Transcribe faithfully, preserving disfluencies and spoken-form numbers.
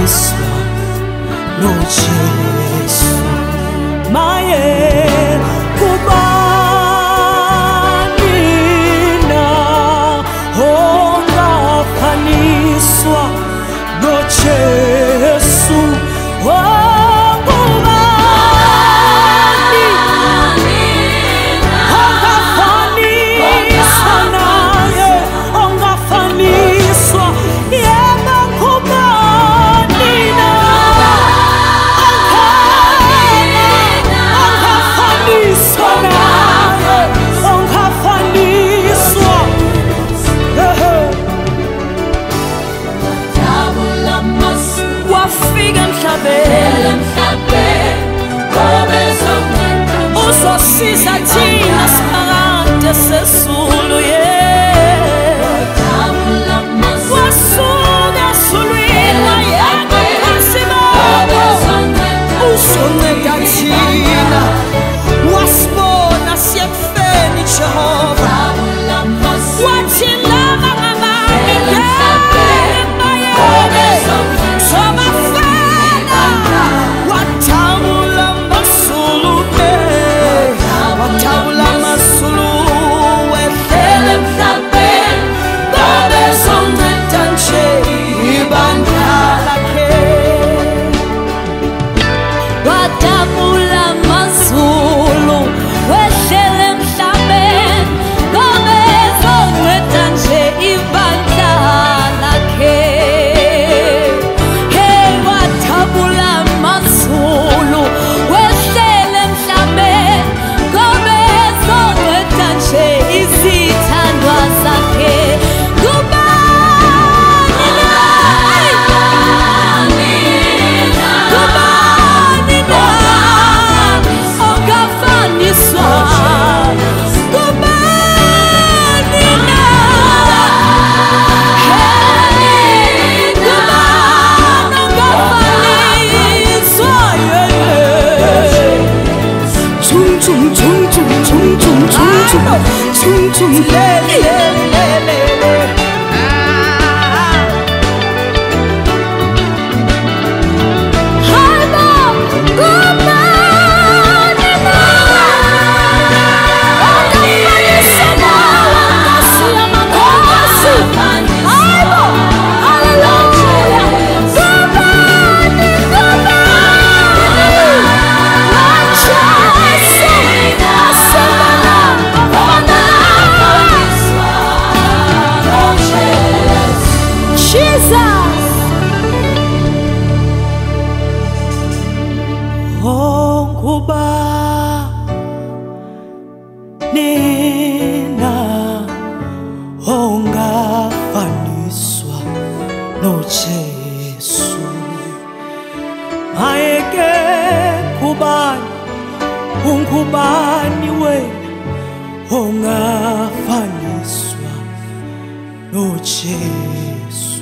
ongafaniswa noJesu. Maye kubani na ongafaniswa noJesu. Usosiza thina siphakade sesulu wasuka esulwini wayeka phansi bakho uzonceda thina wasibona siyekufeni Jehova wathi laba ngabami ngebayeni sobafana wathawula masulu wathawula masulu wehlele emhlabeni babezongceda nje ibandla lakhe wathawula masulu wehlele emhlabeni babezongceda nje ibandla lakhe hey wathawula masulu wehlele emhlabeni babezongceda nje izithandwa zakhe. Kubani na kubani na ongafaniswa kubani na hey kubani ongafaniswa chung chung chung chung chung chung chung chung chung le le le le le Haibo kubani na ongafaniswa wangasila makosi Haibo hallelujah kubani kubani Jesus, oh kuba nina ongafaniswa noJesu. Ayeke kubani ungubani wena ongafaniswa noJesu.